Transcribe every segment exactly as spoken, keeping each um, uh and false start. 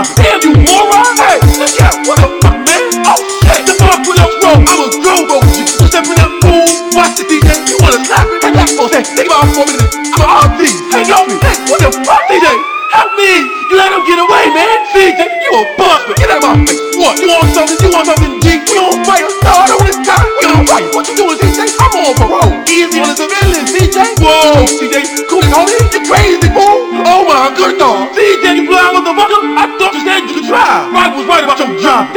Damn, you moron! Hey, look out! What the fuck, man? Oh shit! The fuck with us, bro! I'm a go, bro! You stepping up, fool! Watch the D J! You wanna slap me? Hey, that's for that. Think about it for a minute. I'm an R T. Hey, yo, hey, what the fuck, D J? Help me! You let him get away, man! D J, you a bust, man! Get out of my face! What? You want something? You want something, G? We don't fight! No, I don't want this guy! We don't fight! What you doing, D J? I'm on parole! Easy on the civilians, D J! Whoa, D J! Cool it, homie! You crazy, fool! Oh my good dog! D J, you blind motherfucker! I thought you said you could drive! Mike was right about your job!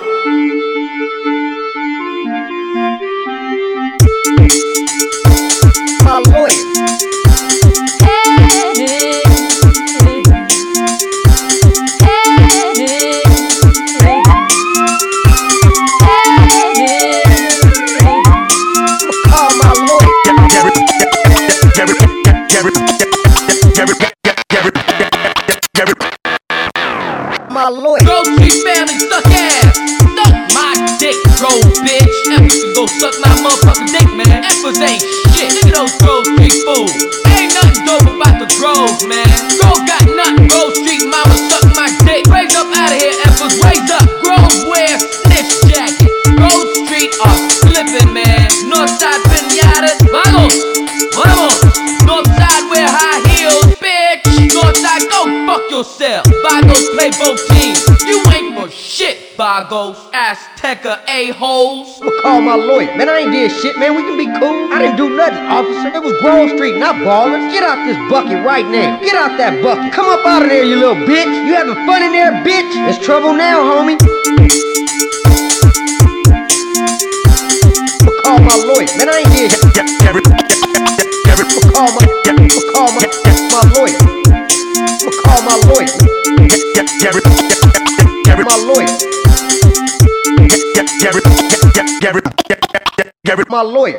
My lawyer. My lawyer. Grove Street family suck ass. Suck my dick, Grove bitch. Effers can go suck my motherfucking dick, man. Effers ain't shit. Look at those Grove Street fools. Ain't nothing dope about the Grove, man. Grove got nothing. Grove Street mama suck my dick. Raise up out of here, Effers. Raise up. Grove wear snitch jacket. Grove Street are slipping, man. Northside pinatas. Vamos. Vamos. Northside wear high heels, bitch. Northside, go fuck yourself. Vagos play both teams. You ain't for shit, Vagos. Azteca a-holes. I'ma call my lawyer. Man, I ain't did shit, man. We can be cool. I didn't do nothing, officer. It was Grove Street, not Ballin'. Get out this bucket right now. Get out that bucket. Come up out of there, you little bitch. You having fun in there, bitch? There's trouble now, homie. I'ma call my lawyer. Man, I ain't did shit. I'ma call my, I'ma call my, my lawyer. I'ma call my lawyer. My lawyer. My lawyer.